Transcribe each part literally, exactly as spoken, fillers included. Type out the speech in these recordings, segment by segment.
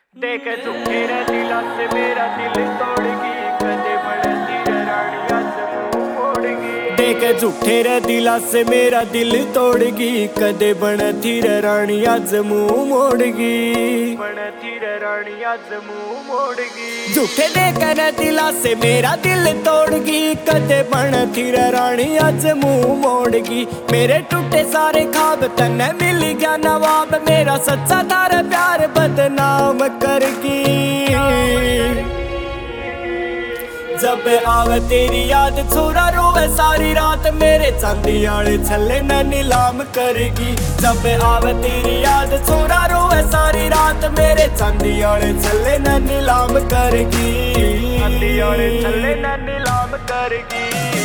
देख झूठे रे दिला से मेरा दिल तोड़गी, कदे बनती रे रानी आज मुंह मोड़गी। देख झूठे रे दिला से मेरा दिल तोड़गी, कदे बनती रे रानी आज मुंह मोड़गी। बनती रे रानी आज मुंह मोड़गी। झूठे देकर दिला से मेरा दिल तोड़गी, कदे बनती रे रानी आज मुंह मोड़गी। मेरे टूटे सारे ख्वाब तन्ने मिल गया नवाब, मेरा सच्चा तार प्यार बदनाम करगी। जब आवे तेरी याद छोरा रोवे सारी रात, मेरे चांदी आले छल्ले न नीलाम करगी। जब आवे तेरी याद छोरा रोवे सारी रात, मेरे चांदी आले छल्ले न नीलाम करगी। चांदी आले छल्ले न नीलाम करगी।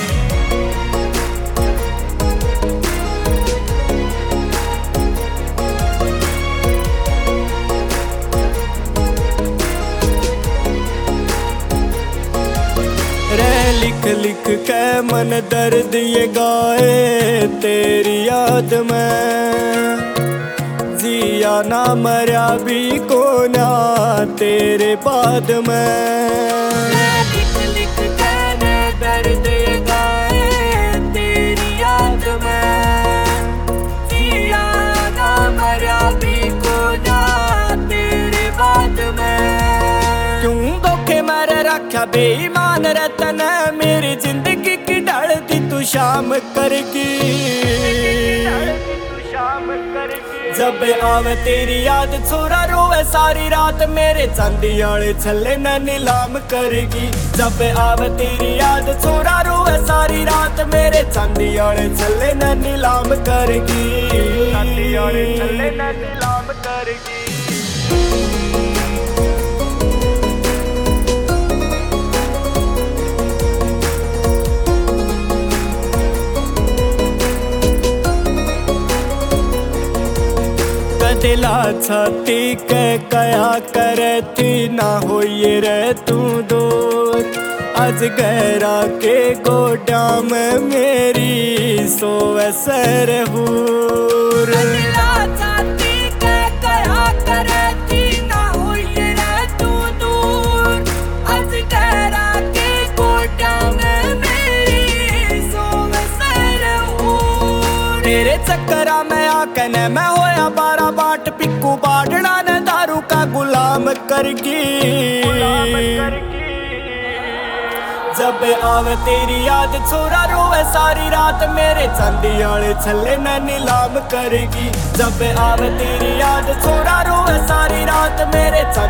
लिख लिख के मन दर्द ये गाए तेरी याद में, जिया ना मरा भी को ना तेरे बाद में। लिख लिख के दर्द ये गाए तेरी याद में, जिया ना मरा भी को ना तेरे बाद में। क्यों धोखे मारे रखा बेईमान रतन, मेरी जिंदगी की ढलती तू शाम करगी। जब आवे तेरी याद छोरा रोवे सारी रात, मेरे चांदी आले छल्ले न नीलाम करगी। जब आवे तेरी याद छोरा रोवे सारी रात, मेरे चांदी आले छल्ले न नीलाम करगी। चांदी आले छल्ले न नीलाम करगी। दिला छाती के कया करे थी ना हो ये रे तू दूर, आज गहरा के गोडा में मेरी सोवे सरहूर। दिला छाती के कया करे थी ना हो ये रे तू दूर, आज गहरा के गोडा में मेरी सोवे सरहूर। तेरे चक्करा में आके न मैं होया बारा बाट, पिक्कू बाढ़ना ने दारू का गुलाम करगी। जब आवे तेरी याद छोरा रोवे सारी रात, मेरे चांदी आले छल्ले न नीलाम करगी। जब आवे तेरी याद छोरा रोवे सारी रात, मेरे